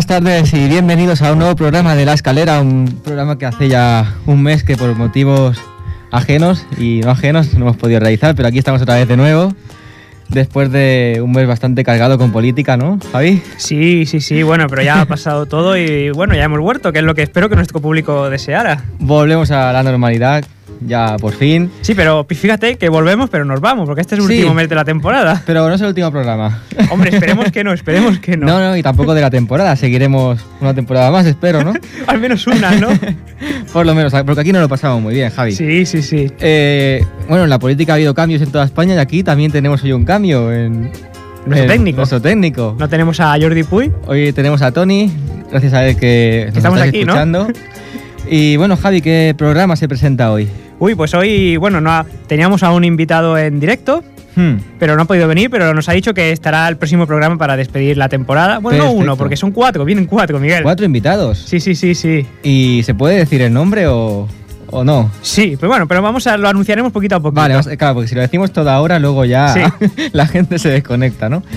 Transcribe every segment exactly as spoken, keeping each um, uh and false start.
buenas tardes y bienvenidos a un nuevo programa de La Escalera, un programa que hace ya un mes que por motivos ajenos y no ajenos no hemos podido realizar, pero aquí estamos otra vez de nuevo, después de un mes bastante cargado con política, ¿no, Javi? Sí, sí, sí, bueno, pero ya ha pasado todo y bueno, ya hemos vuelto, que es lo que espero que nuestro público deseara. Volvemos a la normalidad, ya por fin. Sí, pero fíjate que volvemos, pero nos vamos, porque este es el Sí, último mes de la temporada. Pero no es el último programa. Hombre, esperemos que no, esperemos que no. No, no, y tampoco de la temporada, seguiremos una temporada más, espero, ¿no? Al menos una, ¿no? Por lo menos, porque aquí no lo pasamos muy bien, Javi. Sí, sí, sí. Eh, bueno, en la política ha habido cambios en toda España y aquí también tenemos hoy un cambio en... Nuestro en técnico. Nuestro técnico. No tenemos a Jordi Puy. Hoy tenemos a Tony, gracias a él que nos estamos estáis aquí, escuchando. ¿no? Y bueno, Javi, ¿qué programa se presenta hoy? Uy, pues hoy, bueno, no ha- teníamos a un invitado en directo, Hmm, pero no ha podido venir, pero nos ha dicho que estará el próximo programa para despedir la temporada. Bueno, Perfecto. no uno, porque son cuatro, vienen cuatro, Miguel. Cuatro invitados. Sí, sí, sí, sí. ¿Y se puede decir el nombre o, o no? Sí, pues bueno, pero vamos a lo anunciaremos poquito a poquito. Vale, vamos- claro, porque si lo decimos toda hora, luego ya Sí. la gente se desconecta, ¿no?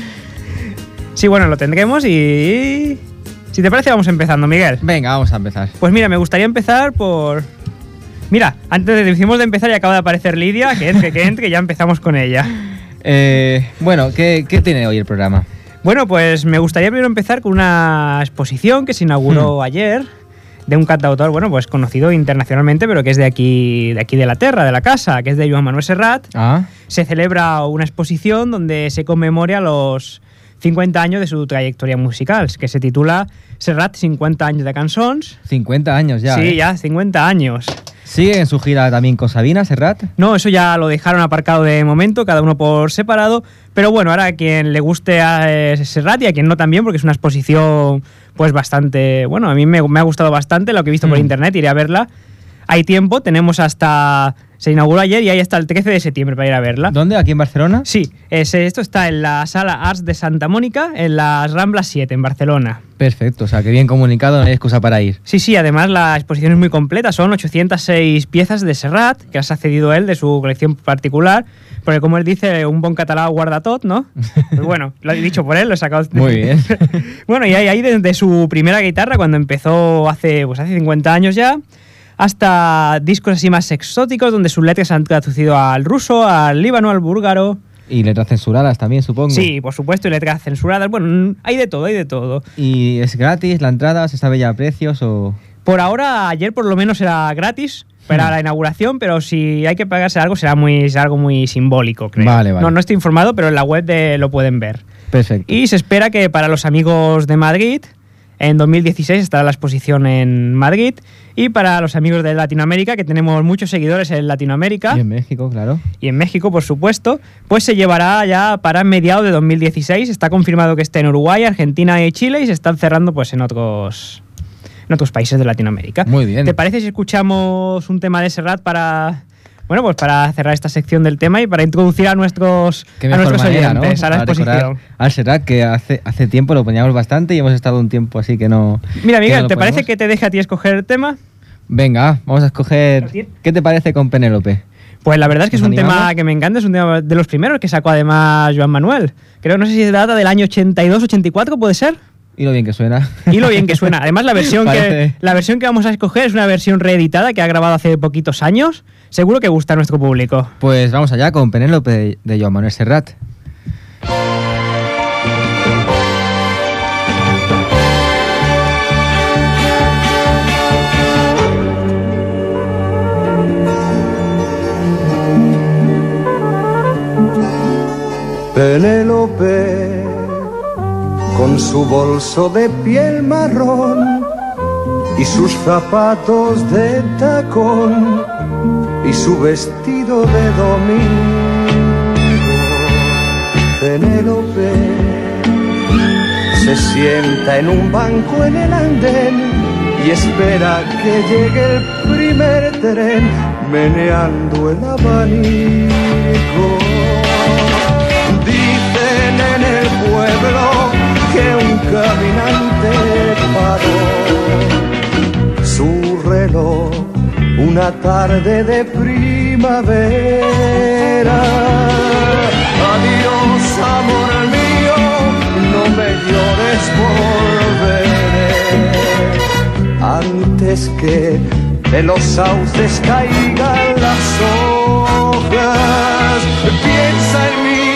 Sí, bueno, lo tendremos y... Si te parece, vamos empezando, Miguel. Venga, vamos a empezar. Pues mira, me gustaría empezar por... Mira, antes de, decimos de empezar y acaba de aparecer Lidia, que entre, que entre, que ya empezamos con ella. Eh, bueno, ¿qué, ¿qué tiene hoy el programa? Bueno, pues me gustaría primero empezar con una exposición que se inauguró Hmm. ayer de un cantautor, bueno, pues conocido internacionalmente, pero que es de aquí, de aquí de la tierra, de la casa, que es de Joan Manuel Serrat. Ah, Se celebra una exposición donde se conmemora los cincuenta años de su trayectoria musical, que se titula Serrat, cincuenta años de cançons. cincuenta años ya. Sí, ¿eh? ya, cincuenta años. ¿Sigue en su gira también con Sabina Serrat? No, eso ya lo dejaron aparcado de momento, cada uno por separado. Pero bueno, ahora a quien le guste a eh, Serrat y a quien no también, porque es una exposición pues bastante... Bueno, a mí me, me ha gustado bastante lo que he visto por Mm. internet, iré a verla. Hay tiempo, tenemos hasta... Se inauguró ayer y hay hasta el trece de septiembre para ir a verla. ¿Dónde? ¿Aquí en Barcelona? Sí, es- esto está en la Sala Arts de Santa Mónica, en las Ramblas siete, en Barcelona. Perfecto, o sea, que bien comunicado, no hay excusa para ir. Sí, sí, además la exposición es muy completa, son ochocientas seis piezas de Serrat, que las ha cedido él de su colección particular, porque como él dice, un bon català guarda tot, ¿no? Pues bueno, lo he dicho por él, lo he sacado. Muy bien. Bueno, y hay ahí desde su primera guitarra, cuando empezó hace, pues hace cincuenta años ya, hasta discos así más exóticos, donde sus letras se han traducido al ruso, al líbano, al búlgaro. Y letras censuradas también, supongo. Sí, por supuesto, y letras censuradas. Bueno, hay de todo, hay de todo. ¿Y es gratis la entrada? ¿Se sabe ya precios o...? Por ahora, ayer por lo menos era gratis para Hmm. la inauguración, pero si hay que pagarse algo será muy, será algo muy simbólico, creo. Vale, vale. No, no estoy informado, pero en la web de- lo pueden ver. Perfecto. Y se espera que para los amigos de Madrid, en dos mil dieciséis estará la exposición en Madrid, y para los amigos de Latinoamérica, que tenemos muchos seguidores en Latinoamérica, Y en México, claro. y en México, por supuesto, pues se llevará ya para mediados de dos mil dieciséis. Está confirmado que esté en Uruguay, Argentina y Chile, y se están cerrando pues en otros, en otros países de Latinoamérica. Muy bien. ¿Te parece si escuchamos un tema de Serrat para, bueno, pues para cerrar esta sección del tema y para introducir a nuestros, Qué a mejor nuestros manera, ¿no? oyentes a la Para recordar exposición? al Serrat, que hace, hace tiempo lo poníamos bastante y hemos estado un tiempo así que no... Mira, que Miguel, no lo ¿te parece ponemos. que te deje a ti escoger el tema? Venga, vamos a escoger... ¿Qué te parece con Penélope? Pues la verdad es que es ¿Nos un animamos? tema que me encanta, es un tema de los primeros que sacó además Joan Manuel. Creo, no sé si se data del año ochenta y dos, ochenta y cuatro, ¿puede ser? Y lo bien que suena. Y lo bien que suena. Además, la versión, que, Parece- la versión que vamos a escoger es una versión reeditada que ha grabado hace poquitos años. Seguro que gusta a nuestro público. Pues vamos allá con Penélope de, de Joan Manuel Serrat. Penélope, con su bolso de piel marrón y sus zapatos de tacón y su vestido de domingo. Penélope se sienta en un banco en el andén y espera que llegue el primer tren meneando el abanico. Dicen en el pueblo que un caminante paró su reloj una tarde de primavera. Adiós, amor mío, no me llores, volveré. antes que de los sauces caigan las hojas. Piensa en mí,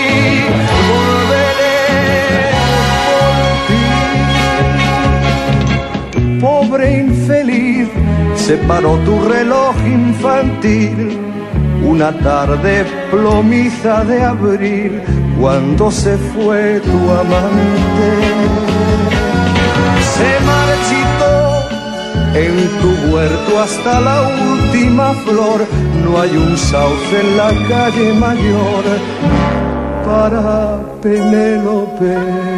volveré por ti. Pobre infeliz, se paró tu reloj infantil una tarde plomiza de abril, cuando se fue tu amante. Se marchitó en tu huerto hasta la última flor. No hay un sauce en la calle mayor para Penélope.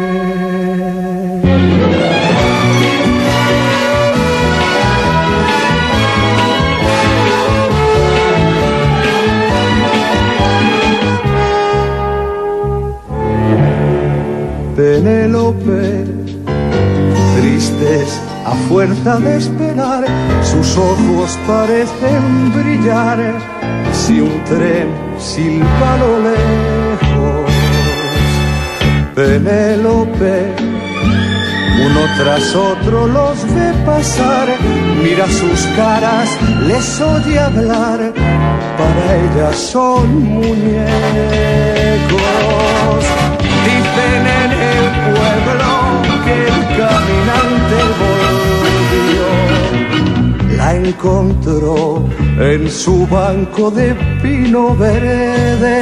Penélope, tristes a fuerza de esperar, sus ojos parecen brillar, si un tren silba a lo lejos. Penélope, uno tras otro los ve pasar, mira sus caras, les oye hablar, para ellas son muñecos. Dicen en el pueblo que el caminante volvió, la encontró en su banco de pino verde.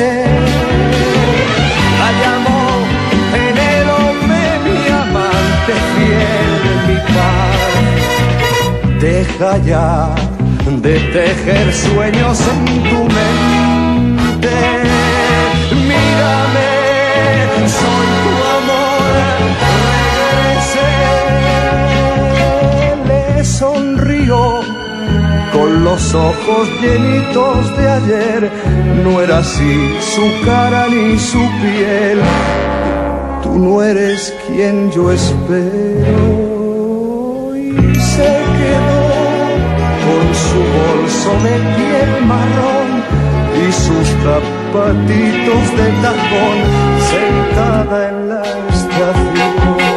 La llamó Penélope, mi amante fiel, mi paz. Deja ya de tejer sueños en tu mente. Mírame, soy tu amor, regresé. Le sonrió con los ojos llenitos de ayer. No era así su cara ni su piel. Tú no eres quien yo espero. Y se quedó con su bolso de piel marrón y sus zapatitos de tacón, sentada en la estación.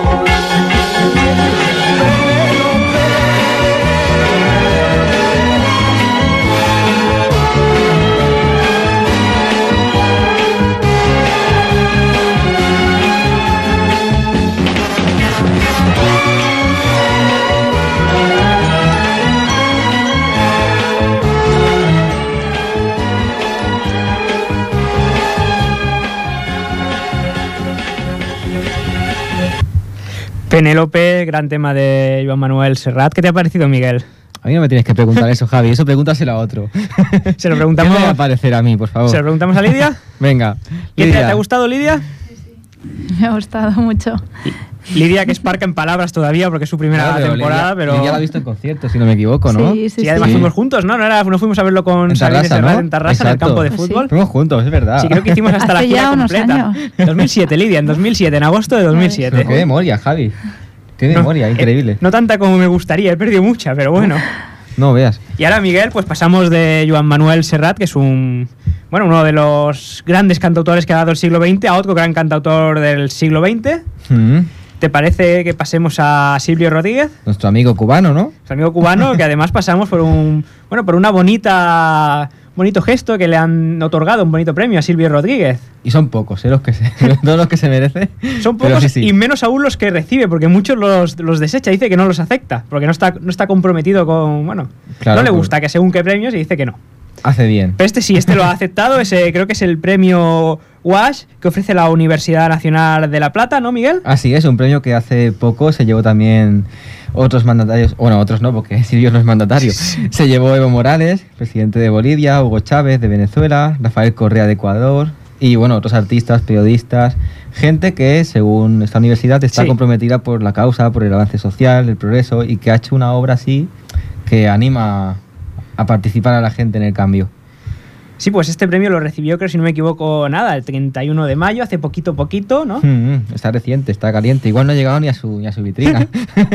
Penélope, gran tema de Joan Manuel Serrat. ¿Qué te ha parecido, Miguel? A mí no me tienes que preguntar eso, Javi. Eso pregúntaselo a otro. Se lo preguntamos. ¿Qué me va a parecer a mí, por favor? ¿Se lo preguntamos a Lidia? Venga. ¿Qué te, Lidia. ¿Te ha gustado, Lidia? Me ha gustado mucho. Lidia, que es parca en palabras todavía porque es su primera Claro, pero temporada, Lidia, pero... Lidia la ha visto en concierto, si no me equivoco, ¿no? Sí, sí, Sí, además sí. fuimos juntos, ¿no? No, era, no fuimos a verlo con En Xavi de Tarrasa, Serrat ¿no? en Tarrasa, en el Exacto. campo de Pues sí. fútbol. Fuimos juntos, es verdad. Sí, creo que hicimos hasta la Hace gira ya unos completa. años. dos mil siete, Lidia, en dos mil siete, en agosto de dos mil siete. Pero qué memoria, Javi. Qué No, memoria, eh, increíble. No tanta como me gustaría, he perdido mucha, pero bueno. No veas. Y ahora, Miguel, pues pasamos de Joan Manuel Serrat, que es un, bueno, uno de los grandes cantautores que ha dado el siglo veinte, a otro gran cantautor del siglo veinte. Mm. ¿Te parece que pasemos a Silvio Rodríguez, Nuestro amigo cubano, ¿no? su amigo cubano, que además pasamos por un, bueno, por una bonita, bonito gesto que le han otorgado, un bonito premio a Silvio Rodríguez? Y son pocos, ¿eh? Los que se, todos los que se merece. Son Pero pocos sí, sí. y menos aún los que recibe, porque muchos los, los desecha, dice que no los acepta, porque no está, no está comprometido con, bueno, Claro, no le pues- gusta que según qué premios y dice que no. Hace bien. Pero este sí, este lo ha aceptado, ese creo que es el premio W A S H que ofrece la Universidad Nacional de La Plata, ¿no, Miguel? Así es, un premio que hace poco se llevó también otros mandatarios, bueno, otros no, porque Silvio no es mandatario. Se llevó Evo Morales, presidente de Bolivia, Hugo Chávez de Venezuela, Rafael Correa de Ecuador y, bueno, otros artistas, periodistas, gente que, según esta universidad, está Sí. comprometida por la causa, por el avance social, el progreso y que ha hecho una obra así que anima a participar a la gente en el cambio. Sí, pues este premio lo recibió, creo si no me equivoco, nada, el treinta y uno de mayo, hace poquito, poquito, ¿no? Mm, está reciente, está caliente. Igual no ha llegado ni a su, ni a su vitrina.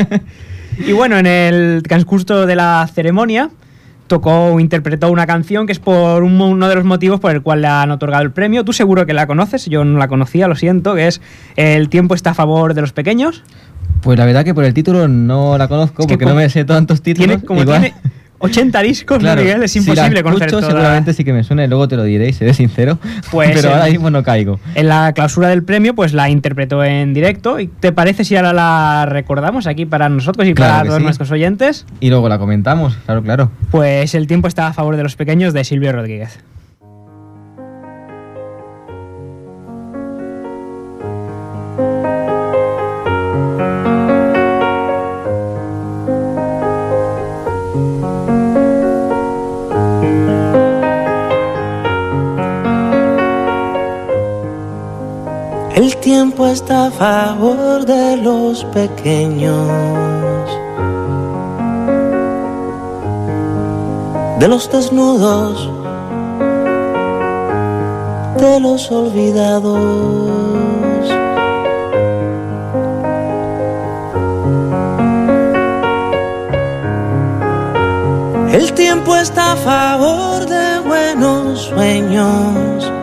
Y bueno, en el transcurso de la ceremonia tocó o interpretó una canción que es por un- uno de los motivos por el cual le han otorgado el premio. Tú seguro que la conoces, yo no la conocía, lo siento, que es El tiempo está a favor de los pequeños. Pues la verdad que por el título no la conozco, Es que porque como- no me sé tantos títulos. Tiene, como igual- tiene ochenta discos, ¿no, Claro, Miguel? Es si la imposible conocer escucho, toda. seguramente sí que me suena y luego te lo diré y seré sincero. Pues, pero eh, ahora mismo no caigo. En la clausura del premio, pues la interpretó en directo. ¿Y te parece si ahora la recordamos aquí para nosotros y Claro para que todos sí. nuestros oyentes? Y luego la comentamos, claro, claro. Pues el tiempo está a favor de los pequeños de Silvio Rodríguez. El tiempo está a favor de los pequeños, de los desnudos, de los olvidados. El tiempo está a favor de buenos sueños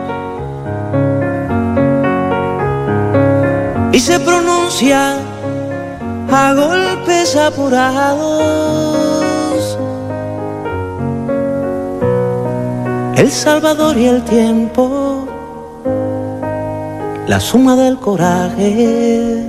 y se pronuncia a golpes apurados. El Salvador y el tiempo, la suma del coraje,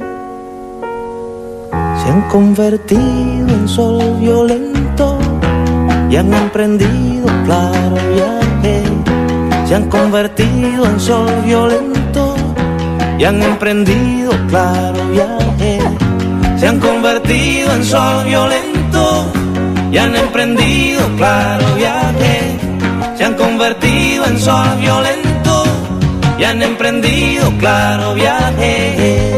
se han convertido en sol violento y han emprendido claro viaje. Se han convertido en sol violento y han emprendido claro viaje. Se han convertido en sol violento y han emprendido claro viaje. Se han convertido en sol violento y han emprendido claro viaje.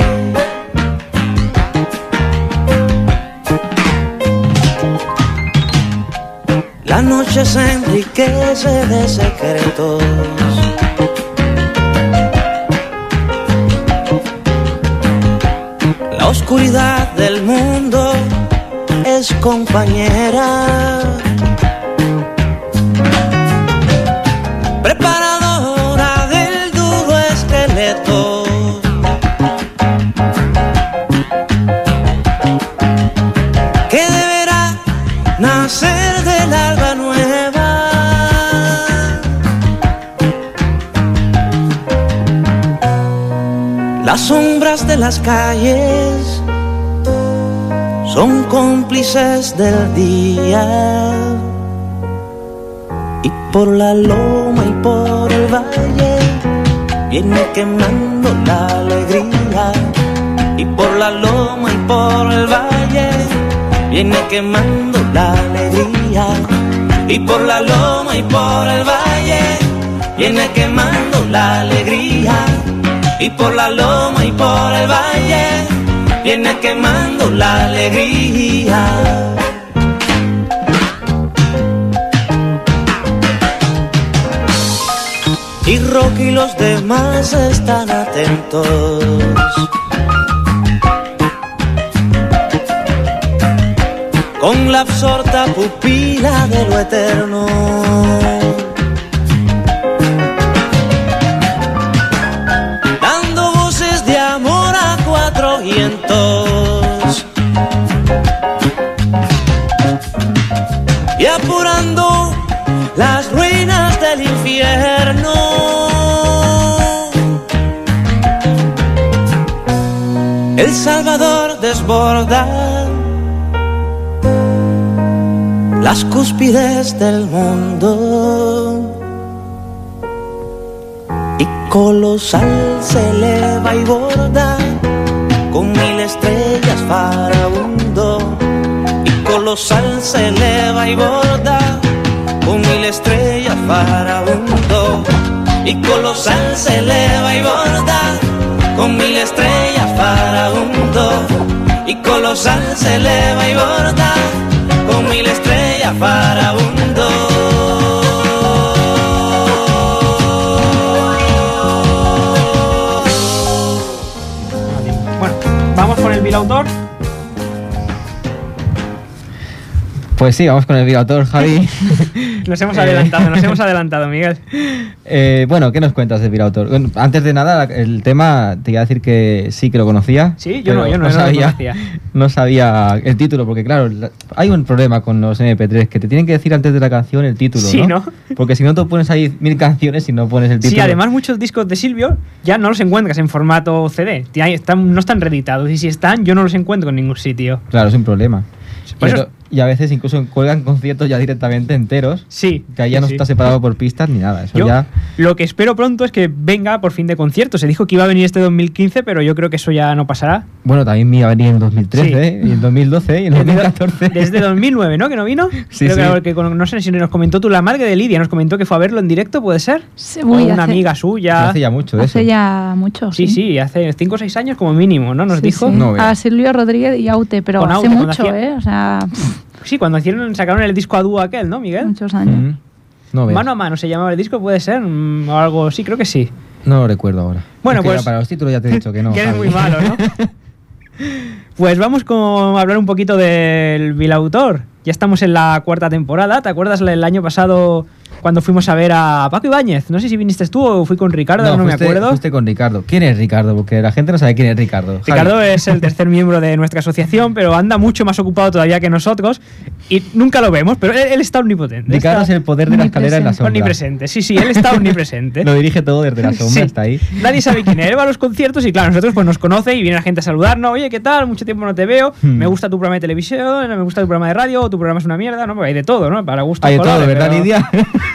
La noche se enriquece de secretos, la oscuridad del mundo es compañera, preparadora del duro esqueleto. Que deberá nacer del alba nueva. Las sombras de las calles son cómplices del día, y por la loma y por el valle viene quemando la alegría. Y por la loma y por el valle viene quemando la alegría. Y por la loma y por el valle viene quemando la alegría. Y por la loma y por el valle viene quemando la alegría. Y Rocky y los demás están atentos, con la absorta pupila de lo eterno. Dando voces de amor a cuatro vientos y apurando las ruinas del infierno. El Salvador desborda las cúspides del mundo y colosal se eleva y borda con mil estrellas farabundo. Y colosal se eleva y borda con mil estrellas farabundo. Y colosal se eleva y borda con mil estrellas farabundo. Y colosal se eleva y borda con mil estrellas farabundo. Bueno, vamos con el bilautor. Pues sí, vamos con el videoautor, Javi. Nos hemos adelantado, nos hemos adelantado, Miguel. Eh, bueno, ¿qué nos cuentas del videoautor? Bueno, antes de nada, el tema, te iba a decir que sí que lo conocía. Sí, yo no, yo no, no sabía, lo conocía. No sabía el título, porque claro, la, hay un problema con los eme pe tres, que te tienen que decir antes de la canción el título, sí, ¿no? ¿no? Porque si no, tú pones ahí mil canciones y no pones el título. Sí, además muchos discos de Silvio ya no los encuentras en formato ce de. Están, no están reeditados, y si están, yo no los encuentro en ningún sitio. Claro, es un problema. Por y, eso, y a veces incluso cuelgan conciertos ya directamente enteros. Sí. Que ahí ya sí, no sí. está separado por pistas ni nada. Eso yo, ya... Lo que espero pronto es que venga por fin de conciertos. Se dijo que iba a venir este dos mil quince, pero yo creo que eso ya no pasará. Bueno, también me iba a venir en dos mil trece, Sí. ¿eh? Y en dos mil doce y en dos mil catorce. Desde dos mil nueve, ¿no? Que no vino. Sí, creo sí. Que, que no sé si nos comentó tú, la madre de Lidia, nos comentó que fue a verlo en directo, ¿puede ser? Sí, O uy, una hace- amiga suya. Hace ya mucho eso. Hace ya mucho. Sí, sí, hace cinco o seis años como mínimo, ¿no? Nos Sí, dijo. sí. No, a veas. Silvio Rodríguez y Aute, pero Con hace Aute, cuando mucho, hacía- ¿eh? O sea, pff, Sí, cuando hicieron, sacaron el disco a dúo aquel, ¿no, Miguel? muchos años. Mm. No, veas. Mano a mano se llamaba el disco, puede ser, Mm, o algo, sí, creo que sí. No lo recuerdo ahora. Bueno, Es que pues- ya para los títulos ya te he dicho que no. que eres Javi. muy malo, ¿no? Pues vamos con a hablar un poquito del Vilautor. Ya estamos en la cuarta temporada. ¿Te acuerdas el año pasado cuando fuimos a ver a Paco Ibáñez? No sé si viniste tú o fui con Ricardo, no, me fuiste- acuerdo. fuiste con Ricardo. ¿Quién es Ricardo? Porque la gente no sabe quién es Ricardo. Javi. Ricardo es el tercer miembro de nuestra asociación, pero anda mucho más ocupado todavía que nosotros y nunca lo vemos, pero él, él está omnipotente. Ricardo es está el poder de la escalera en la sombra. omnipresente. Sí, sí, él está omnipresente. Lo dirige todo desde la sombra Sí. hasta ahí. Nadie sabe quién es. Él va a los conciertos y claro, nosotros pues nos conoce y viene la gente a saludarnos. Oye, ¿qué tal? Mucho tiempo no te veo. Hmm. Me gusta tu programa de televisión, me gusta tu programa de radio, tu programa es una mierda, ¿no? Porque hay de todo, ¿no? Para gusto. Hay de todo, ¿verdad, Lidia?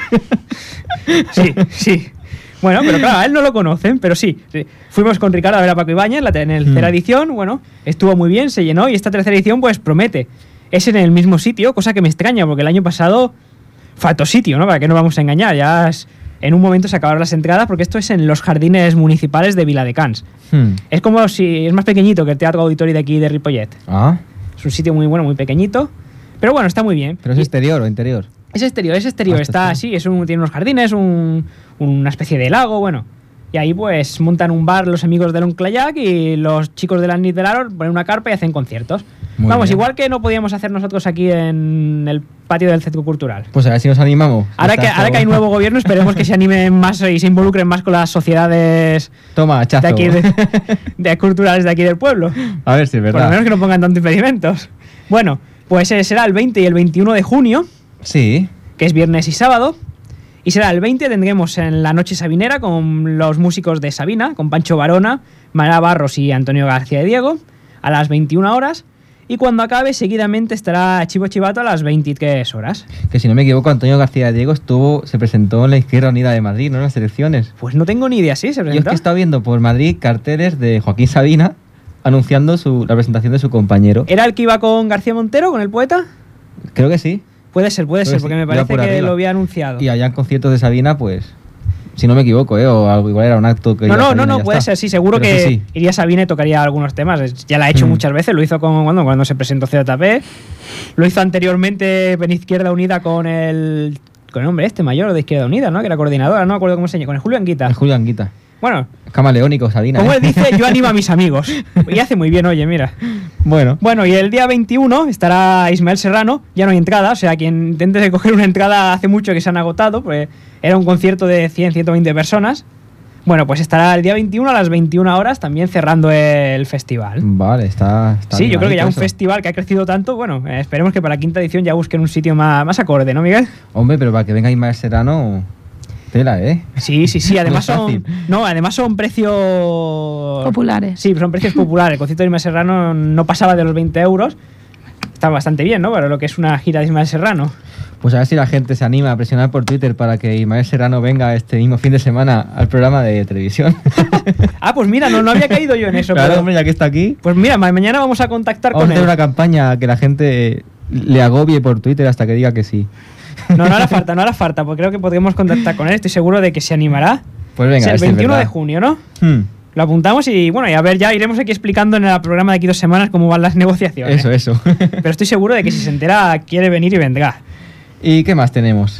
Sí, sí. Bueno, pero claro, a él no lo conocen, pero sí. sí. Fuimos con Ricardo a ver a Paco Ibáñez, la tercera Hmm. edición, bueno, estuvo muy bien, se llenó y esta tercera edición pues promete. Es en el mismo sitio, cosa que me extraña, porque el año pasado faltó sitio, ¿no? Para que no vamos a engañar, ya es- en un momento se acabaron las entradas porque esto es en los jardines municipales de Viladecans. Hmm. Es como si es más pequeñito que el Teatro Auditorio de aquí de Ripollet. Ah, Es un sitio muy bueno, muy pequeñito, pero bueno, está muy bien. pero es Y- exterior o interior. es exterior, es exterior, Ah, está está así, es un, tiene unos jardines, un- una especie de lago, bueno. Y ahí pues montan un bar los amigos del Onclayac y los chicos de la Nit del Aror ponen una carpa y hacen conciertos. Muy Vamos, bien. igual que no podíamos hacer nosotros aquí en el patio del Centro Cultural. Pues a ver si nos animamos. Ahora Está que, ahora todo- que hay nuevo gobierno, esperemos que se animen más y se involucren más con las sociedades Toma, chazo. de aquí de, de culturales de aquí del pueblo. A ver si es Por lo verdad. menos que no pongan tantos impedimentos. Bueno, pues eh, será el veinte y el veintiuno de junio, Sí. que es viernes y sábado. Y será el veinte, tendremos en la noche sabinera con los músicos de Sabina, con Pancho Barona, Mara Barros y Antonio García de Diego, a las veintiuna horas. Y cuando acabe, seguidamente estará Chivo Chivato a las veintitrés horas. Que si no me equivoco, Antonio García Diego estuvo, se presentó en la Izquierda Unida de Madrid, ¿no? En las elecciones. Pues no tengo ni idea, ¿sí? ¿Se Yo es presentó? que he estado viendo por Madrid carteles de Joaquín Sabina anunciando su, la presentación de su compañero. ¿Era el que iba con García Montero, con el poeta? Creo que sí. Puede ser, puede Creo ser, que porque sí, me iba parece por que arriba. lo había anunciado. Y allá en conciertos de Sabina, pues, si no me equivoco, ¿eh? O algo, igual era un acto que... No, iba no, Sabina no, y no, ya puede está. ser, sí, seguro Pero que sí. iría Sabina y tocaría algunos temas. Es- Ya la ha hecho Mm. muchas veces, lo hizo con, cuando, cuando se presentó C J P, lo hizo anteriormente en Izquierda Unida con el, con el hombre este mayor de Izquierda Unida, ¿no? Que era coordinadora, no me acuerdo cómo se llama, con el Julio Anguita. El Julio Anguita. Bueno, Es camaleónico, Sabina. como ¿eh? él dice, yo animo a mis amigos. Y hace muy bien, oye, mira. Bueno. Bueno, y el día veintiuno estará Ismael Serrano, ya no hay entrada, o sea, quien intente coger una entrada hace mucho que se han agotado, pues era un concierto de cien, ciento veinte personas. Bueno, pues estará el día veintiuno a las veintiuna horas también cerrando el festival. Vale, está... está Sí, yo creo que ya un animadito eso. festival que ha crecido tanto, bueno, eh, esperemos que para la quinta edición ya busquen un sitio más, más acorde, ¿no, Miguel? Hombre, pero para que venga Ismael Serrano... Tela, ¿eh? Sí, sí, sí, además No es son... fácil. No, además son precios... Populares. Sí, son precios populares. El concierto de Ismael Serrano no pasaba de los veinte euros. Está bastante bien, ¿no? Para lo que es una gira de Ismael Serrano. Pues a ver si la gente se anima a presionar por Twitter para que Ismael Serrano venga este mismo fin de semana al programa de televisión. Ah, pues mira, no, no había caído yo en eso. Claro, pero- hombre, ya que está aquí. Pues mira, ma- mañana vamos a contactar Vamos a con hacer él. una campaña que la gente le agobie por Twitter hasta que diga que sí. No, no hará falta, no hará falta, porque creo que podremos contactar con él. Estoy seguro de que se animará. Pues venga, Es a ver el si es veintiuno de verdad. junio, ¿no? Hmm, Lo apuntamos y bueno, y a ver, ya iremos aquí explicando en el programa de aquí dos semanas cómo van las negociaciones. Eso, eso. Pero estoy seguro de que si se entera quiere venir y vendrá. ¿Y qué más tenemos?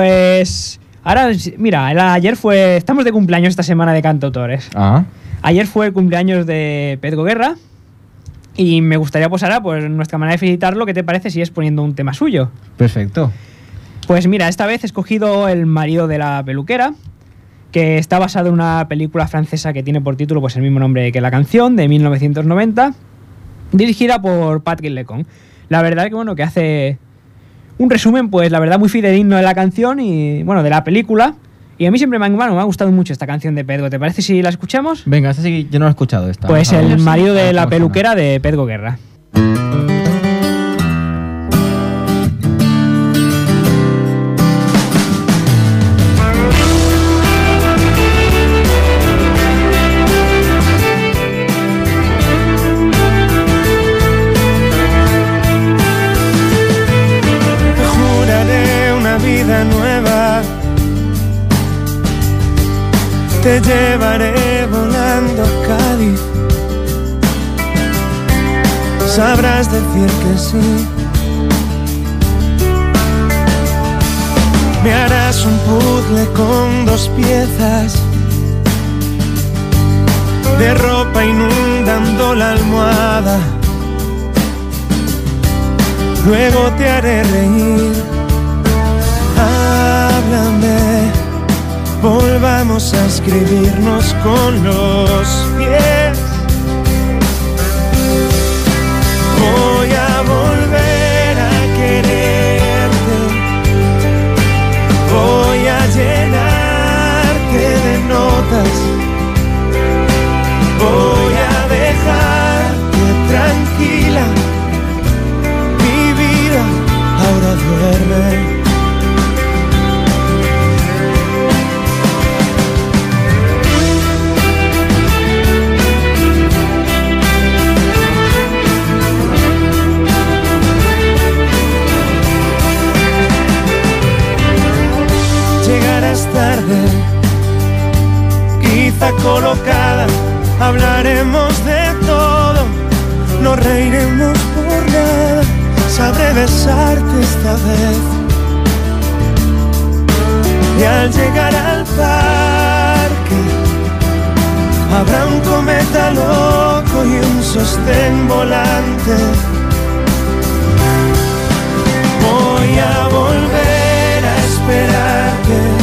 Pues ahora, mira, el- ayer fue... Estamos de cumpleaños esta semana de cantautores. Ah, Ayer fue el cumpleaños de Pedro Guerra. Y me gustaría, pues ahora, pues nuestra manera de felicitarlo, ¿qué te parece si es poniendo un tema suyo? Perfecto. Pues mira, esta vez he escogido El marido de la peluquera, que está basado en una película francesa que tiene por título pues el mismo nombre que la canción, de mil novecientos noventa, dirigida por Patrick Lecon. La verdad que bueno, que hace un resumen, pues la verdad muy fidedigno de la canción y bueno, de la película. Y a mí siempre me ha, bueno, me ha gustado mucho esta canción de Pedro. ¿Te parece si la escuchamos? Venga, esta sí, yo no la he escuchado esta. Pues Vamos a El ver. marido de Vamos a la ver. peluquera de Pedro Guerra. Te juraré una vida nueva, te llevaré volando a Cádiz. Sabrás decir que sí. Me harás un puzzle con dos piezas de ropa inundando la almohada. Luego te haré reír. Háblame, volvamos a escribirnos con los pies. Voy a volver a quererte, voy a llenarte de notas, voy a dejarte tranquila, mi vida ahora duerme. Tarde, quizá colocada, hablaremos de todo, no reiremos por nada, sabré besarte esta vez. Y al llegar al parque, habrá un cometa loco y un sostén volante. Voy a volver a esperarte,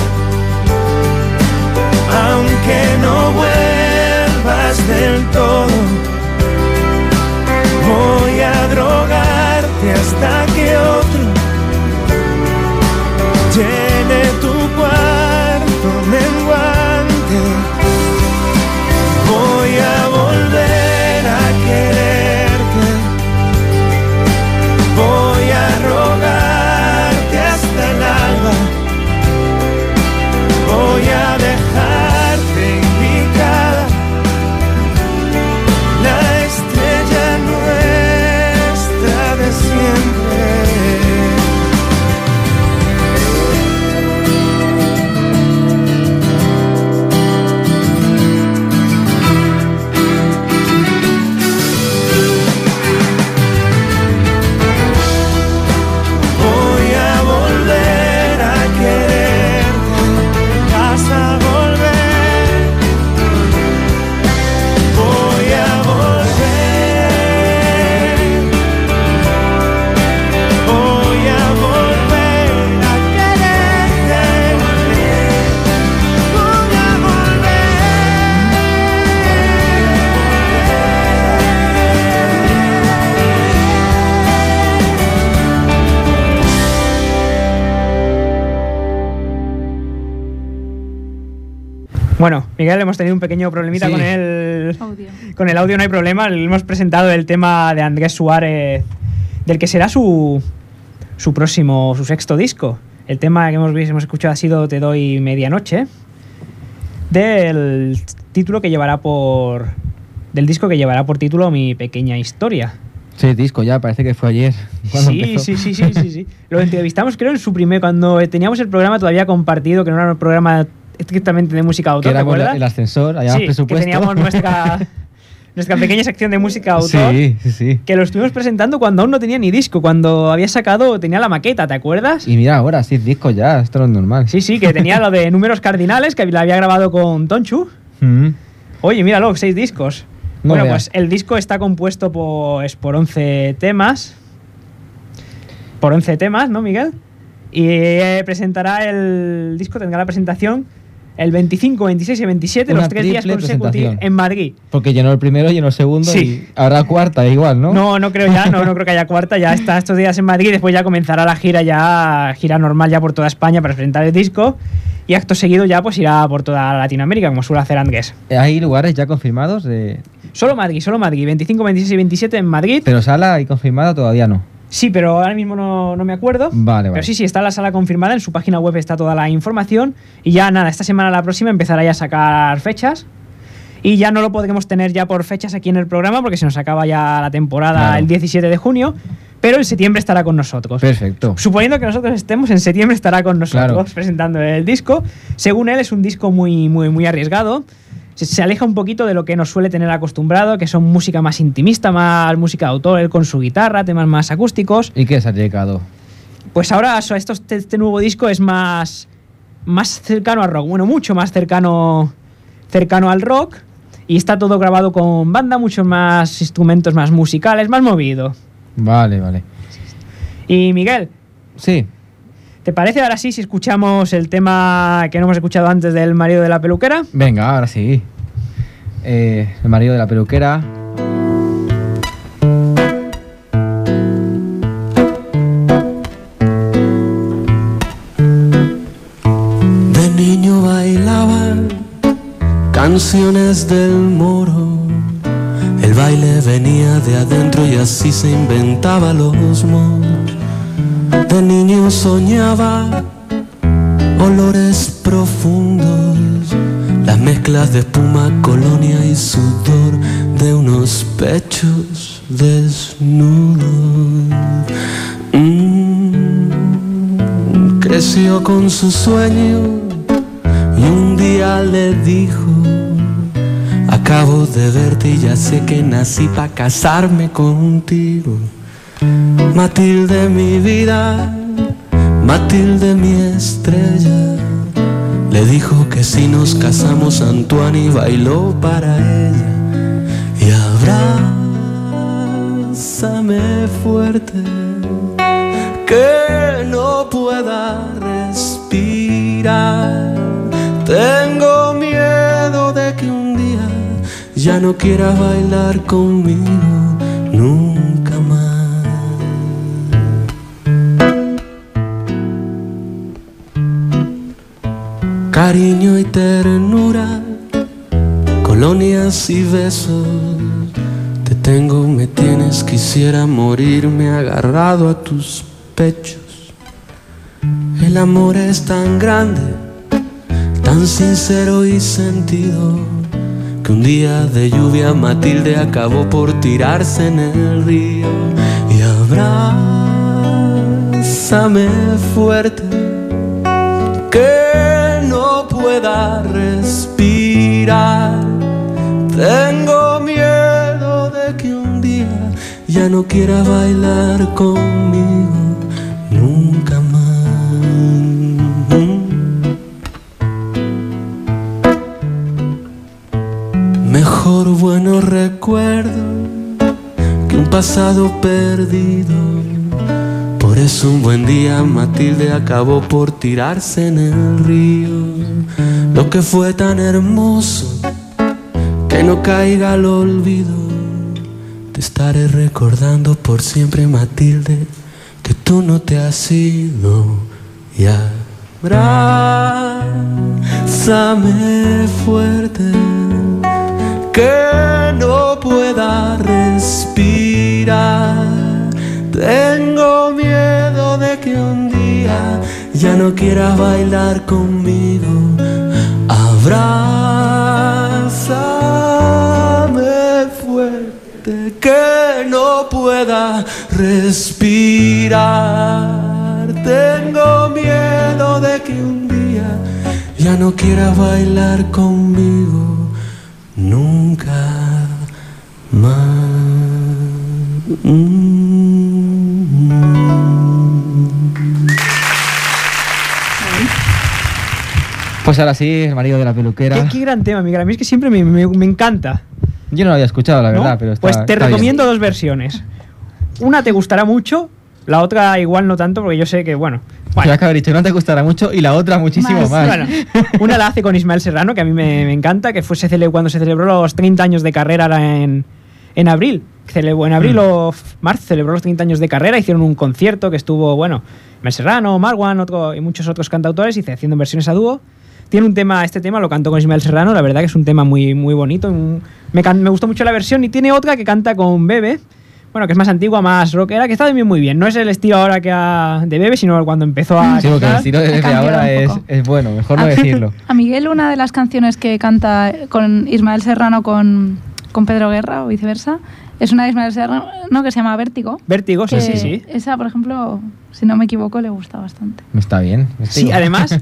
aunque no vuelvas del todo. Voy a drogarte hasta que otro llene tu cuarto menguante. Voy a volver a quererte, voy a rogarte hasta el alba, voy a dejarte indicada la estrella nuestra de siempre. Voy a volver a quererte, vas a volver, voy a volver, voy a volver a quererte, voy a Bueno, Miguel, hemos tenido un pequeño problemita Sí. con el Audio. con el audio, no hay problema. Le hemos presentado el tema de Andrés Suárez, del que será su su próximo, su sexto disco. El tema que hemos visto, hemos escuchado ha sido Te doy medianoche, del título que llevará por del disco que llevará por título Mi pequeña historia. Sí, disco ya, parece que fue ayer. cuando Sí, empezó. sí, sí, sí, sí, sí. Lo entrevistamos creo en su primer, cuando teníamos el programa todavía compartido, que no era un programa estrictamente de música Que autor, ¿te éramos acuerdas? el ascensor, había más Sí, presupuesto. que teníamos nuestra, nuestra pequeña sección de música autor. Sí, sí, sí. Que lo estuvimos presentando cuando aún no tenía ni disco, cuando había sacado, tenía la maqueta, ¿te acuerdas? Y mira ahora, seis discos ya, esto no es normal. Sí, sí, que tenía lo de números cardinales, que la había grabado con Tonchu. Mm. Oye, míralo, seis discos. No bueno, veas. pues el disco está compuesto pues, por once temas. Por once temas, ¿no, Miguel? Y eh, presentará el disco, tendrá la presentación el veinticinco, veintiséis y veintisiete, Una los tres días triple consecutivos presentación. en Madrid. Porque llenó el primero, llenó el segundo Sí. y habrá cuarta igual, ¿no? No, no creo ya, no, no creo que haya cuarta, ya está estos días en Madrid, después ya comenzará la gira ya, gira normal ya por toda España para presentar el disco y acto seguido ya pues irá por toda Latinoamérica, como suele hacer Andrés. ¿Hay lugares ya confirmados? De... Solo Madrid, solo Madrid, veinticinco, veintiséis y veintisiete en Madrid. Pero sala ahí confirmada todavía no. Sí, pero ahora mismo no, no me acuerdo. Vale, vale. Pero sí, sí, está la sala confirmada, en su página web está toda la información y ya nada, esta semana la próxima empezará ya a sacar fechas y ya no lo podremos tener ya por fechas aquí en el programa porque se nos acaba ya la temporada Claro. el diecisiete de junio, pero en septiembre estará con nosotros. Perfecto. Suponiendo que nosotros estemos, en septiembre estará con nosotros Claro. presentando el disco. Según él, es un disco muy, muy, muy arriesgado. Se, se aleja un poquito de lo que nos suele tener acostumbrado, que son música más intimista, más música de autor, él con su guitarra, temas más acústicos. ¿Y qué se ha dedicado? Pues ahora so- esto- este, este nuevo disco es más, más cercano al rock, bueno, mucho más cercano, cercano al rock. Y está todo grabado con banda, muchos más instrumentos más musicales, más movido. Vale, vale. Y Miguel, Sí. ¿te parece ahora sí si escuchamos el tema que no hemos escuchado antes del marido de la peluquera? Venga, ahora sí. Eh, el marido de la peluquera. De niño bailaban canciones del moro. El baile venía de adentro y así se inventaba los moros. De niño soñaba olores profundos, las mezclas de espuma, colonia y sudor de unos pechos desnudos. Mm, creció con su sueño y un día le dijo: acabo de verte y ya sé que nací pa' casarme contigo. Matilde mi vida, Matilde mi estrella. Le dijo que si nos casamos Antoine bailó para ella. Y abrázame fuerte, que no pueda respirar. Tengo miedo de que un día ya no quiera bailar conmigo nunca más. Cariño y ternura, colonias y besos. Te tengo, me tienes, quisiera morirme agarrado a tus pechos. El amor es tan grande, tan sincero y sentido, que un día de lluvia Matilde acabó por tirarse en el río. Y abrázame fuerte, que no pueda respirar. Tengo miedo de que un día ya no quiera bailar conmigo nunca más. Mejor buenos recuerdos que un pasado perdido. Por eso un buen día Matilde acabó por tirarse en el río. Lo que fue tan hermoso, que no caiga al olvido. Te estaré recordando por siempre, Matilde, que tú no te has ido. Y abrázame fuerte, que no pueda respirar. Tengo miedo de que un día ya no quieras bailar conmigo. Abrázame fuerte, que no pueda respirar. Tengo miedo de que un día ya no quieras bailar conmigo nunca más. Mm. Pues ahora sí, el marido de la peluquera. Qué, qué gran tema, Miguel. A mí es que siempre me, me- me encanta. Yo no lo había escuchado, la ¿no? verdad, pero está, Pues te está recomiendo bien. dos versiones. Una te gustará mucho, la otra igual no tanto, porque yo sé que, bueno... bueno. Tienes que haber dicho que no te gustará mucho y la otra muchísimo Más. más. Bueno, una la hace con Ismael Serrano, que a mí me, me encanta, que fue se cele- cuando se celebró los treinta años de carrera era en, en abril. Celebró, en abril Mm. o f- marzo celebró los treinta años de carrera, hicieron un concierto que estuvo, bueno, Ismael Serrano, Marwan otro, y muchos otros cantautores, y haciendo versiones a dúo. Tiene un tema, este tema lo cantó con Ismael Serrano, la verdad que es un tema muy, muy bonito. un- me, can- me gustó mucho la versión, y tiene otra que canta con Bebe. Bueno, que es más antigua, más rockera, que está también muy bien. No es el estilo ahora que ha- de Bebe, sino cuando empezó a... Sí, porque el cantar. estilo de Ha Bebe cambiado ahora un es, poco. es bueno, mejor no A- decirlo. A Miguel, una de las canciones que canta con Ismael Serrano con, con Pedro Guerra o viceversa, es una de Ismael Serrano que se llama Vértigo. Vértigo, sí, que sí, sí. Esa, por ejemplo, si no me equivoco, le gusta bastante. Está bien. Sí, digo. además,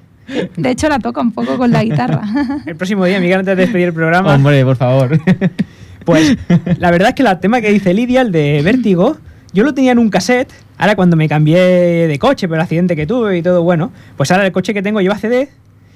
De hecho, la toca un poco con la guitarra. el próximo día, Miguel, antes de despedir el programa, Hombre, por favor. pues la verdad es que el tema que dice Lidia, el de Vértigo, yo lo tenía en un cassette. Ahora cuando me cambié de coche por el accidente que tuve y todo, bueno, pues ahora el coche que tengo lleva C D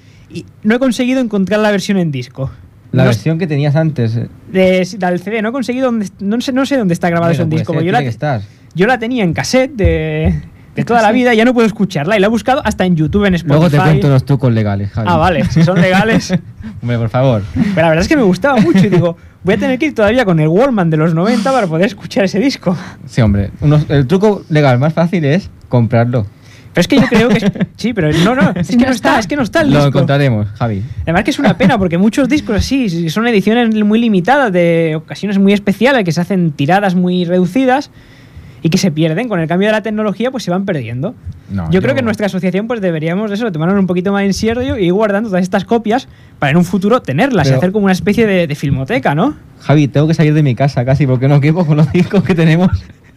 y no he conseguido encontrar la versión en disco. La No versión que tenías antes. eh, de, del C D, no he conseguido, dónde- no sé, no sé dónde está grabado bueno, eso en puede disco. ser, porque yo, tiene la, que estar. yo la tenía en cassette de, de ¿En toda la cassette? vida y ya no puedo escucharla. Y la he buscado hasta en YouTube, en Spotify. Luego te cuento los trucos legales, Javi. Ah, vale, si son legales. Hombre, por favor. Pero la verdad es que me gustaba mucho y digo, voy a tener que ir todavía con el Walkman de los noventa para poder escuchar ese disco. Sí, hombre. Unos- el truco legal más fácil es comprarlo. Pero es que yo creo que... es- sí, pero no, no, es Si que no no está, está. es que no está el Lo disco. encontraremos, Javi. Además que es una pena porque muchos discos así son ediciones muy limitadas, de ocasiones muy especiales, que se hacen tiradas muy reducidas y que se pierden. Con el cambio de la tecnología pues se van perdiendo. No, yo, creo que en nuestra asociación pues deberíamos eso, tomarnos un poquito más en serio y ir guardando todas estas copias para en un futuro tenerlas y Pero- hacer como una especie de, de filmoteca, ¿no? Javi, tengo que salir de mi casa casi porque no quepo con los discos que tenemos.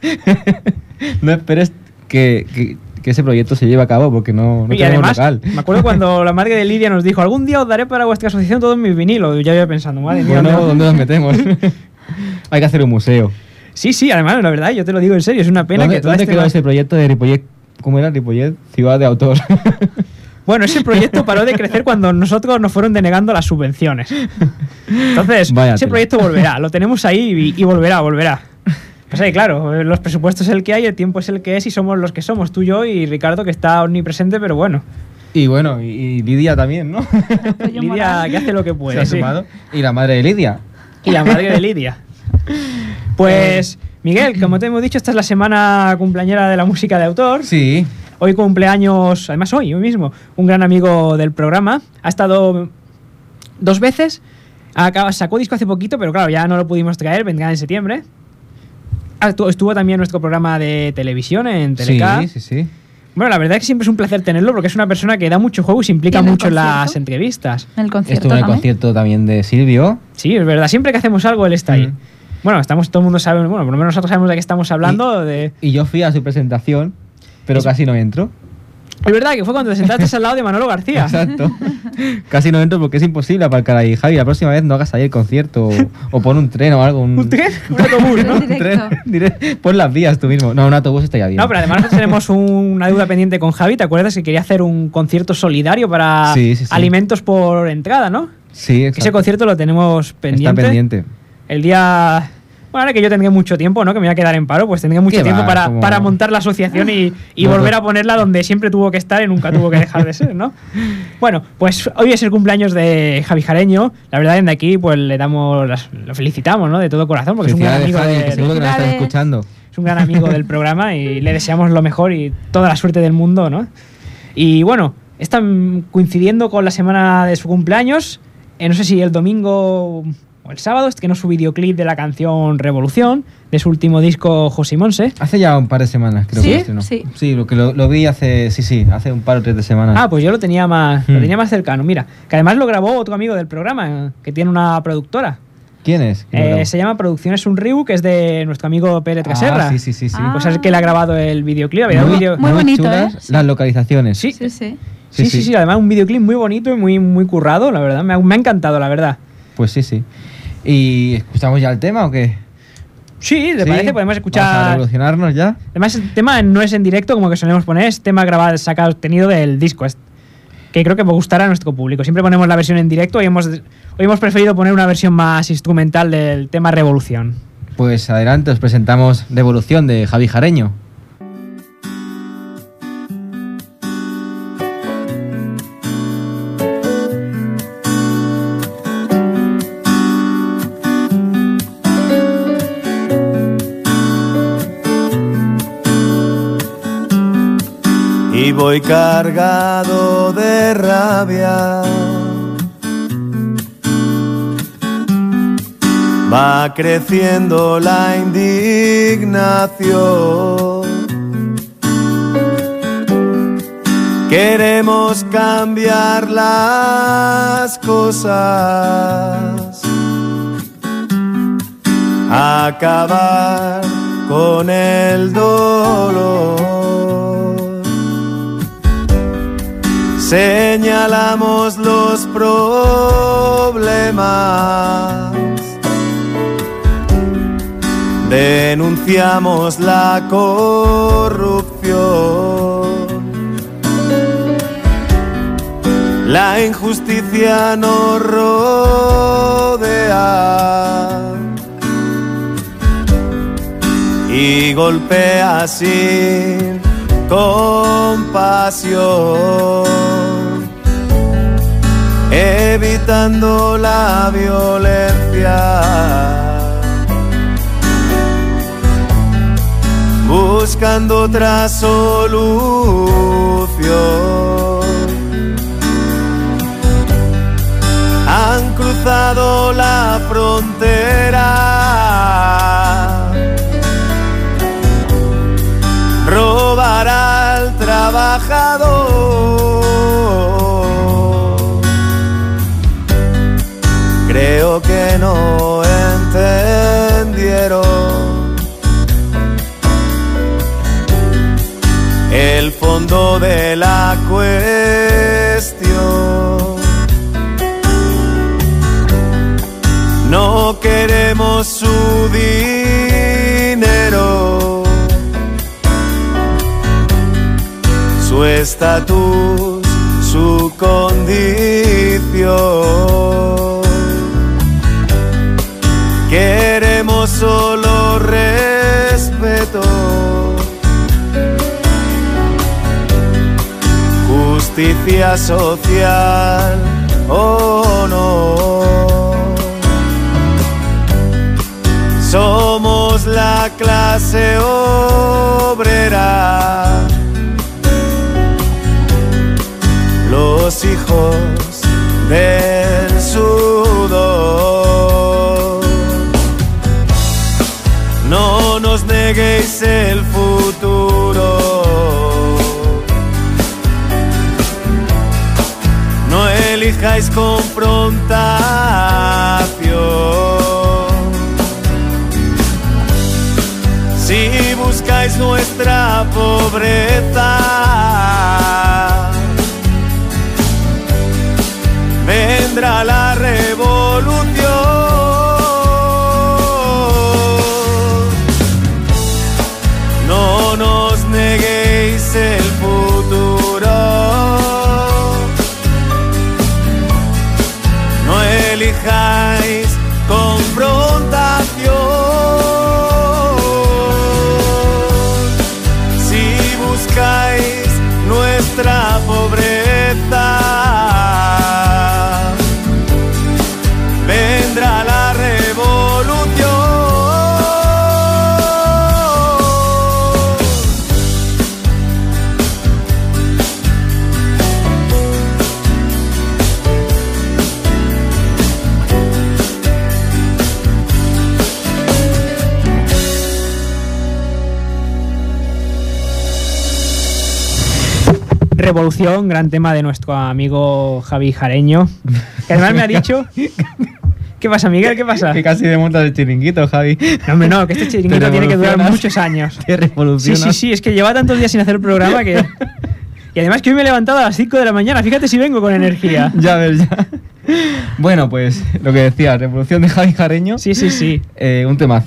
No esperes que, que- que ese proyecto se lleve a cabo porque no, no y tenemos además, local. me acuerdo cuando la madre de Lidia nos dijo, algún día os daré para vuestra asociación todos mis vinilos. Yo ya iba pensando, madre mía. Bueno, no. ¿dónde nos metemos? Hay que hacer un museo. Sí, sí, además, la verdad, yo te lo digo en serio, es una pena ¿Dónde, que todo dónde este quedó ma- ese proyecto de Ripollet? ¿Cómo era Ripollet? Ciudad de autor. Bueno, ese proyecto paró de crecer cuando nosotros nos fueron denegando las subvenciones. Entonces, Vaya ese tela. proyecto volverá, lo tenemos ahí y, y volverá, volverá. Pues ahí, claro, los presupuestos es el que hay, el tiempo es el que es y somos los que somos, tú, yo y Ricardo, que está omnipresente, pero bueno. Y bueno, y, y Lidia también, ¿no? Apoyo Lidia, moral. que hace lo que Se puede. ha sí. sumado. Y la madre de Lidia. Y la madre de Lidia. Pues, Miguel, como te hemos dicho, esta es la semana cumpleañera de la música de autor. Sí. Hoy cumpleaños, además hoy, hoy mismo, un gran amigo del programa. Ha estado dos veces. Acaba- sacó disco hace poquito, pero claro, ya no lo pudimos traer, vendrá en septiembre. Ah, tu- Estuvo también en nuestro programa de televisión en Teleca. Sí, sí, sí. Bueno, la verdad es que siempre es un placer tenerlo porque es una persona que da mucho juego y se implica ¿Y en el mucho en las concierto? entrevistas. En el concierto Estuve en el también. concierto también de Silvio. Sí, es verdad. Siempre que hacemos algo, él está ahí. Mm. Bueno, estamos, todo el mundo sabe, bueno, por lo menos nosotros sabemos de qué estamos hablando. De... Y yo fui a su presentación, pero Es- casi no entro. Es verdad que fue cuando te sentaste al lado de Manolo García. Exacto. Casi no entro porque es imposible aparcar ahí. Javi, la próxima vez no hagas ahí el concierto o, o pon un tren o algo. Un, ¿Un tren? Un autobús, ¿no? Un tren, dire- pon las vías tú mismo. No, un autobús estaría bien. No, pero además nosotros tenemos un- una deuda pendiente con Javi. ¿Te acuerdas que quería hacer un concierto solidario para Sí, sí, sí. alimentos por entrada, no? Sí, Que exacto. ese concierto lo tenemos pendiente. Está pendiente. El día... Bueno, ahora que yo tendré mucho tiempo, ¿no? Que me voy a quedar en paro, pues tendré mucho ¿Qué tiempo va? para, Como- para montar la asociación y, y No, volver no. a ponerla donde siempre tuvo que estar y nunca tuvo que dejar de ser, ¿no? Bueno, pues hoy es el cumpleaños de Javi Jareño. La verdad, desde aquí, pues le damos, las- lo felicitamos, ¿no? De todo corazón, porque es un gran Felicidades, amigo Javi, que de- seguro que nos estás Felicidades. escuchando. es un gran amigo del programa y le deseamos lo mejor y toda la suerte del mundo, ¿no? Y bueno, están coincidiendo con la semana de su cumpleaños. Eh, no sé si el domingo o el sábado, es que no su videoclip de la canción Revolución, de su último disco José Monse. Hace ya un par de semanas, creo ¿Sí? que estrenó. Sí. Sí, lo que lo, lo vi hace, sí, sí, hace un par o tres de semanas. Ah, pues yo lo tenía más, lo Hmm. tenía más cercano. Mira, que además lo grabó otro amigo del programa, eh, que tiene una productora. ¿Quién es? ¿Quién lo Eh, grabó? se llama Producciones Unriu, que es de nuestro amigo Pérez Caserra. Ah, sí, sí, sí, sí. Ah. Pues es el que le ha grabado el videoclip. Había un muy, video... muy bonito, chulas ¿eh? Sí. las localizaciones. Sí, Sí, sí. Sí, sí, Sí, sí, sí. además un videoclip muy bonito y muy, muy currado, la verdad. Me ha, me ha encantado, la verdad. Pues sí, sí. ¿Y escuchamos ya el tema o qué? Sí, ¿te Sí, parece? Podemos Vamos a escuchar... revolucionarnos ya. Además, el tema no es en directo como que solemos poner, es tema grabado, sacado, obtenido del disco. Es- que creo que gustará a nuestro público. Siempre ponemos la versión en directo y hemos, hoy hemos preferido poner una versión más instrumental del tema Revolución. Pues adelante, os presentamos Revolución de Javi Jareño. Y voy cargado de rabia, va creciendo la indignación. Queremos cambiar las cosas, acabar con el dolor. Señalamos los problemas, denunciamos la corrupción. La injusticia nos rodea y golpea sin compasión, evitando la violencia, buscando otra solución. Han cruzado la frontera, robar al trabajador. Creo que no entendieron el fondo de la cuestión. No queremos su dinero, su estatus, su condición. Queremos solo respeto, justicia social o no. Somos la clase obrera, los hijos del sudor. No nos neguéis el futuro, no elijáis confrontación. Si buscáis nuestra pobreza, vendrá la revolución. No nos neguéis el futuro, no elijáis confrontación. Si buscáis nuestra pobreza, vendrá la revolución. Revolución, gran tema de nuestro amigo Javi Jareño, que además me ha dicho... ¿Qué pasa, Miguel? ¿Qué pasa? Que casi desmontas el chiringuito, Javi. No, hombre, no, que este chiringuito tiene que durar muchos años. Qué revolución. Sí, sí, sí, es que lleva tantos días sin hacer el programa que... Y además que hoy me he levantado a las cinco de la mañana, fíjate si vengo con energía. Ya ves, ya. Bueno, pues lo que decía, Revolución de Javi Jareño. Sí, sí, sí. Eh, un temazo.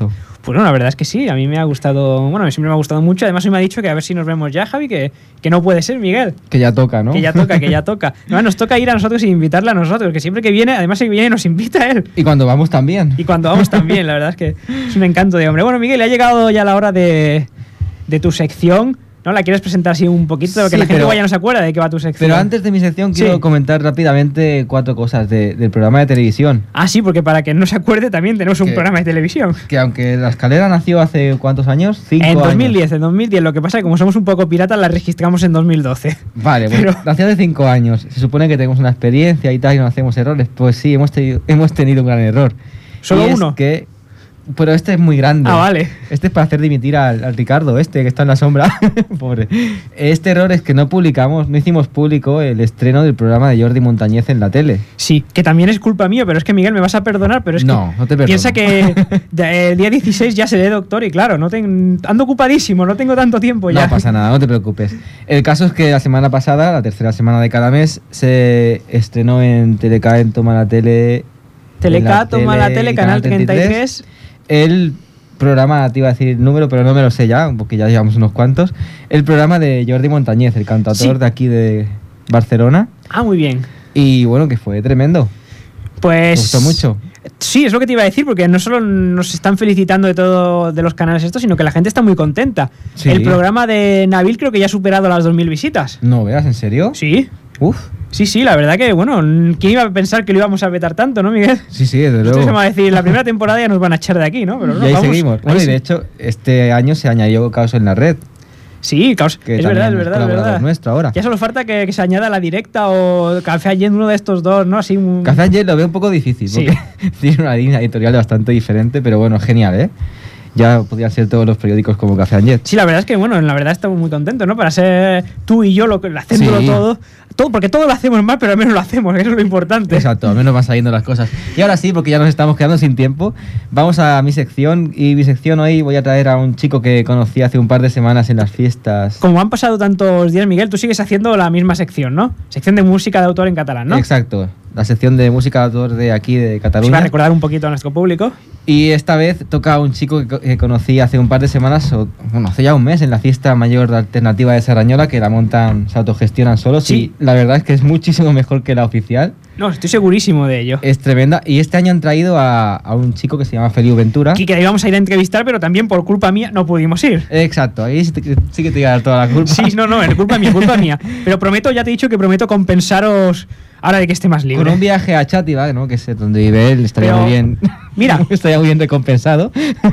Pues no, la verdad es que sí, a mí me ha gustado, bueno, siempre me ha gustado mucho. Además, hoy me ha dicho que a ver si nos vemos ya, Javi, que, que no puede ser, Miguel. Que ya toca, ¿no? Que ya toca, que ya toca. Además, nos toca ir a nosotros y invitarle a nosotros, que siempre que viene, además si viene nos invita él. Y cuando vamos también. Y cuando vamos también, la verdad es que es un encanto de hombre. Bueno, Miguel, ha llegado ya la hora de, de tu sección. ¿No? ¿La quieres presentar así un poquito? Porque Sí, la gente pero- igual ya no se acuerda de qué va tu sección. Pero antes de mi sección quiero Sí. comentar rápidamente cuatro cosas de- del programa de televisión. Ah, sí, porque para que no se acuerde también tenemos un ¿Qué? programa de televisión. Que aunque La Escalera nació hace ¿cuántos años? Cinco En años. dos mil diez, en dos mil diez. Lo que pasa es que como somos un poco piratas, la registramos en dos mil doce. Vale, pues Pero- nació hace cinco años. Se supone que tenemos una experiencia y tal y no hacemos errores. Pues sí, hemos tenido, hemos tenido un gran error. ¿Solo Y es uno? que, pero este es muy grande. Ah, vale. Este es para hacer dimitir al, al Ricardo, este que está en la sombra. Pobre. Este error es que no publicamos, no hicimos público el estreno del programa de Jordi Montañez en la tele. Sí, que también es culpa mía, pero es que Miguel me vas a perdonar, pero es No, que no te perdono. piensa que de- el día dieciséis ya seré doctor y claro, no ten- ando ocupadísimo, no tengo tanto tiempo ya. No pasa nada, no te preocupes. El caso es que la semana pasada, la tercera semana de cada mes, se estrenó en Teleca, en Toma la Tele. Teleca, en Toma la Tele, y Canal treinta y tres. El programa, te iba a decir el número, pero no me lo sé ya, porque ya llevamos unos cuantos. El programa de Jordi Montañez, el cantautor Sí. de aquí de Barcelona. Ah, muy bien. Y bueno, que fue tremendo. Pues... Me gustó mucho. Sí, es lo que te iba a decir, porque no solo nos están felicitando de todo de los canales estos, sino que la gente está muy contenta. Sí. El programa de Nabil creo que ya ha superado las dos mil visitas. No veas, ¿en serio? Sí, Uf. sí, sí, la verdad que, bueno, ¿quién iba a pensar que lo íbamos a vetar tanto, no, Miguel? Sí, sí, desde Nosotros luego. vamos a decir, la primera temporada ya nos van a echar de aquí, ¿no? Pero no, y ahí vamos, seguimos. Bueno, ahí y de sí. hecho, este año se añadió Caos en la Red. Sí, Caos, Que es también verdad, es es verdad, es colaborador verdad. nuestro ahora. Ya solo falta que, que se añada la directa o Café Allende, uno de estos dos, ¿no? Así un... Café Angel lo veo un poco difícil, Sí. porque tiene una línea editorial bastante diferente, pero bueno, genial, ¿eh? Ya podrían ser todos los periódicos como Café Angel. Sí, la verdad es que, bueno, la verdad estamos muy contentos, ¿no? Para ser tú y yo lo que haciéndolo Sí. todo, todo, porque todo lo hacemos mal, pero al menos lo hacemos, que eso es lo importante. Exacto, al menos van saliendo las cosas. Y ahora sí, porque ya nos estamos quedando sin tiempo, vamos a mi sección. Y mi sección hoy voy a traer a un chico que conocí hace un par de semanas en las fiestas. Como han pasado tantos días, Miguel, tú sigues haciendo la misma sección, ¿no? Sección de música de autor en catalán, ¿no? Exacto, la sección de música de autor de aquí, de Pues Cataluña. va a recordar un poquito a nuestro público. Y esta vez toca a un chico que, co- que conocí hace un par de semanas, o bueno, hace ya un mes, en la fiesta mayor alternativa de Sarrañola, que la montan, se autogestionan solos. Sí. Y la verdad es que es muchísimo mejor que la oficial. No, estoy segurísimo de ello. Es tremenda. Y este año han traído a, a un chico que se llama Feliu Ventura. Aquí que íbamos a ir a entrevistar, pero también por culpa mía no pudimos ir. Exacto, ahí sí, te- sí que te iba a dar toda la culpa. Sí, no, no, es culpa mía, culpa mía. Pero prometo, ya te he dicho que prometo compensaros ahora de que esté más libre. Con un viaje a Chátiva, ¿no? Que es donde vive él, estaría Pero, muy bien. mira. estaría muy bien recompensado.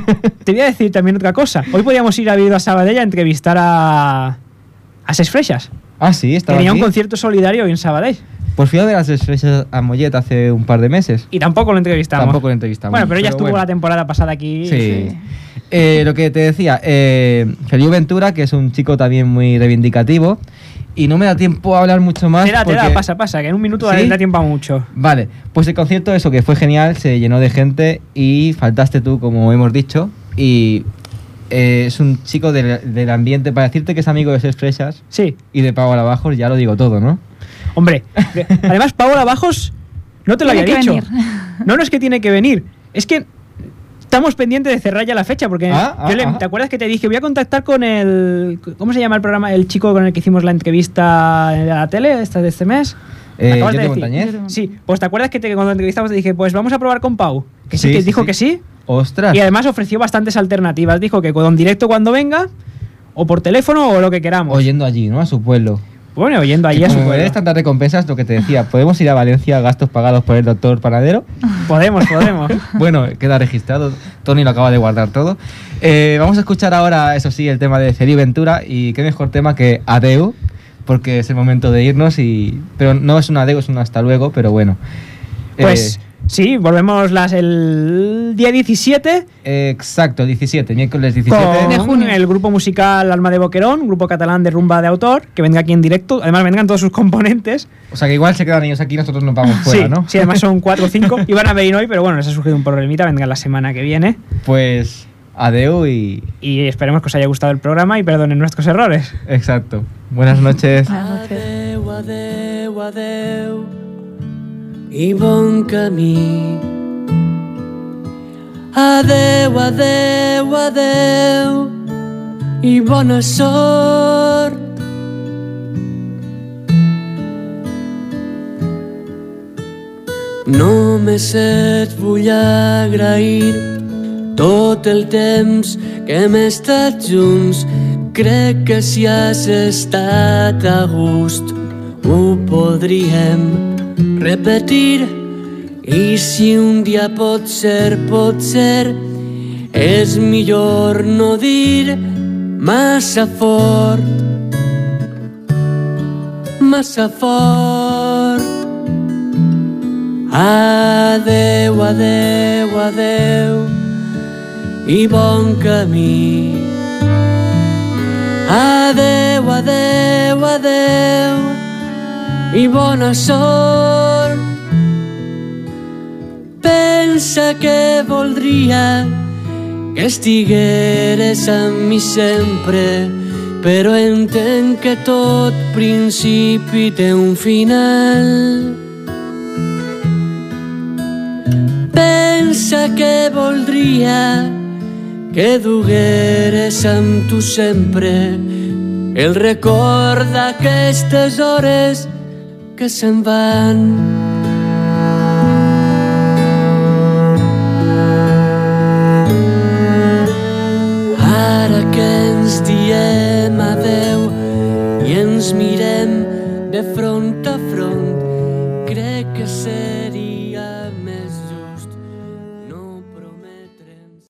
Te voy a decir también otra cosa. Hoy podíamos ir a Vido a Sabadell a entrevistar a. a Ses Freixas. Ah, sí, estaba Tenía un aquí. concierto solidario hoy en Sabadell. Pues fui a ver a las estrellas a Mollet hace un par de meses. Y tampoco lo entrevistamos. Tampoco lo entrevistamos. Bueno, pero ella estuvo bueno. la temporada pasada aquí. Sí. Eh, lo que te decía, eh, Feliu Ventura, que es un chico también muy reivindicativo. Y no me da tiempo a hablar mucho más. Te da, te da, porque- pasa, pasa, que en un minuto ¿Sí? da tiempo a mucho. Vale, pues el concierto, eso que fue genial, se llenó de gente y faltaste tú, como hemos dicho. Y eh, es un chico del, del ambiente, para decirte que es amigo de Ses Freixas Sí. y de Pau Alabajos, ya lo digo todo, ¿no? Hombre, que- además Paola Bajos no te lo Tiene había que dicho. venir. No, no es que tiene que venir. Es que estamos pendientes de cerrar ya la fecha, porque Ah, ah, yo le- ah. ¿te acuerdas que te dije? Voy a contactar con el... ¿Cómo se llama el programa? El chico con el que hicimos la entrevista en la tele esta de este mes. Eh, Acabas de Jordi decir. Montañez. Sí, pues ¿te acuerdas que te, cuando entrevistamos te dije, pues vamos a probar con Pau? Que sí, Sí, que sí, dijo sí. que sí. Ostras. Y además ofreció bastantes alternativas. Dijo que con directo cuando venga, o por teléfono o lo que queramos. Oyendo allí, ¿no? A su pueblo. Bueno, oyendo allí Que a su como pueblo. eres tantas recompensas, lo que te decía, ¿podemos ir a Valencia, gastos pagados por el doctor Panadero? Podemos, podemos. Bueno, queda registrado, Tony lo acaba de guardar todo. Eh, vamos a escuchar ahora, eso sí, el tema de Feliu Ventura, y qué mejor tema que Adeu, porque es el momento de irnos, y pero no es un adeu, es un hasta luego, pero bueno. Pues Eh, sí, volvemos las el día diecisiete exacto, diecisiete, miércoles diecisiete. con de junio. el grupo musical Alma de Boquerón, un grupo catalán de rumba de autor, que venga aquí en directo. Además vendrán todos sus componentes. O sea que igual se quedan ellos aquí, nosotros nos vamos fuera, sí, ¿no? sí, además son cuatro o cinco. Iban a venir hoy, pero bueno, les ha surgido un problemita, vendrán la semana que viene. Pues adeu y... Y esperemos que os haya gustado el programa y perdonen nuestros errores. Exacto. Buenas noches. Buenas noches. Adeu, adeu, adeu i bon camí. Adeu. Adeu, adeu, adeu i bona sort. Només et vull agrair tot el temps que hem estat junts. Crec que si has estat a gust ho podríem repetir. I si un dia pot ser, pot ser, és millor no dir massa fort, massa fort. Adeu, adeu, adeu i bon camí. Adeu, adeu, adeu i bona sort. Pensa que voldria que estigueres amb mi sempre, però entenc que tot principi té un final. Pensa que voldria que dugueres amb tu sempre el record d'aquestes hores que se'n van. Ara que ens diem adeu i ens mirem de front a front, crec que seria